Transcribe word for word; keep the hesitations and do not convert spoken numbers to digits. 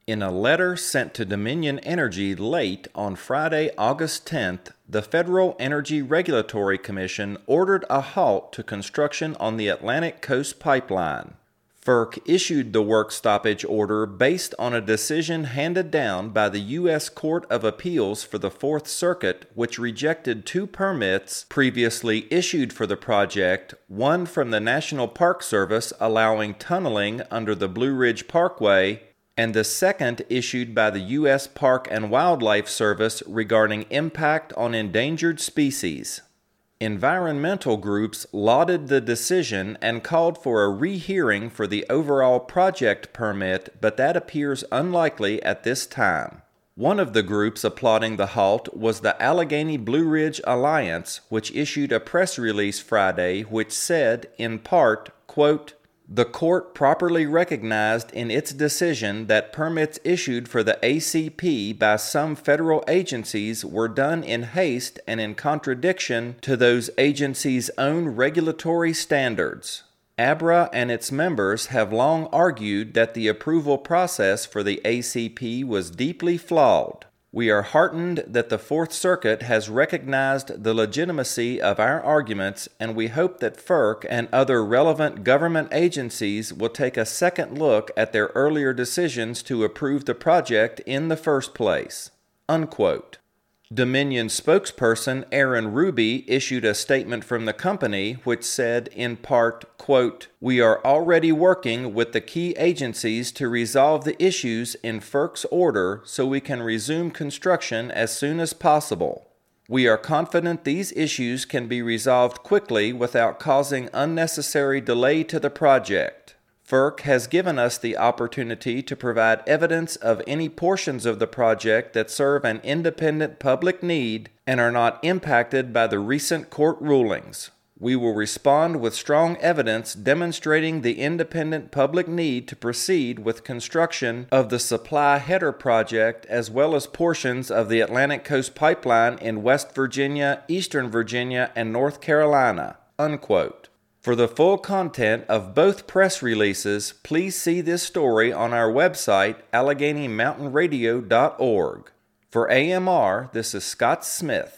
In a letter sent to Dominion Energy late on Friday, August tenth, the Federal Energy Regulatory Commission ordered a halt to construction on the Atlantic Coast Pipeline. FERC issued the work stoppage order based on a decision handed down by the U S Court of Appeals for the Fourth Circuit, which rejected two permits previously issued for the project, one from the National Park Service allowing tunneling under the Blue Ridge Parkway, and the second issued by the U S Park and Wildlife Service regarding impact on endangered species. Environmental groups lauded the decision and called for a rehearing for the overall project permit, but that appears unlikely at this time. One of the groups applauding the halt was the Allegheny Blue Ridge Alliance, which issued a press release Friday which said, in part, quote, "The court properly recognized in its decision that permits issued for the A C P by some federal agencies were done in haste and in contradiction to those agencies' own regulatory standards. A B R A and its members have long argued that the approval process for the A C P was deeply flawed. We are heartened that the Fourth Circuit has recognized the legitimacy of our arguments, and we hope that FERC and other relevant government agencies will take a second look at their earlier decisions to approve the project in the first place." Unquote. Dominion spokesperson Aaron Ruby issued a statement from the company which said, in part, quote, "We are already working with the key agencies to resolve the issues in FERC's order so we can resume construction as soon as possible. We are confident these issues can be resolved quickly without causing unnecessary delay to the project. FERC has given us the opportunity to provide evidence of any portions of the project that serve an independent public need and are not impacted by the recent court rulings. We will respond with strong evidence demonstrating the independent public need to proceed with construction of the Supply Header Project as well as portions of the Atlantic Coast Pipeline in West Virginia, Eastern Virginia, and North Carolina." Unquote. For the full content of both press releases, please see this story on our website, Allegheny Mountain Radio dot org. For A M R, this is Scott Smith.